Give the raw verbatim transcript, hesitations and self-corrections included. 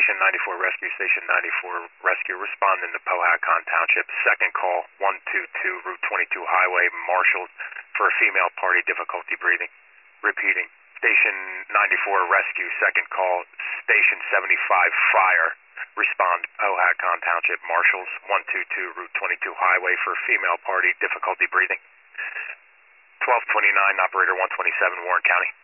Station ninety-four Rescue, Station ninety-four Rescue, responding to Powhatan Township. Second call, one two two, Route twenty-two Highway, Marshall, for a female party, difficulty breathing. Repeating. Station ninety-four Rescue, second call, Station seventy-five Fire, respond, Powhatan Township, Marshals, one two two, Route twenty-two Highway, for a female party, difficulty breathing. twelve twenty-nine, Operator one twenty-seven, Warren County.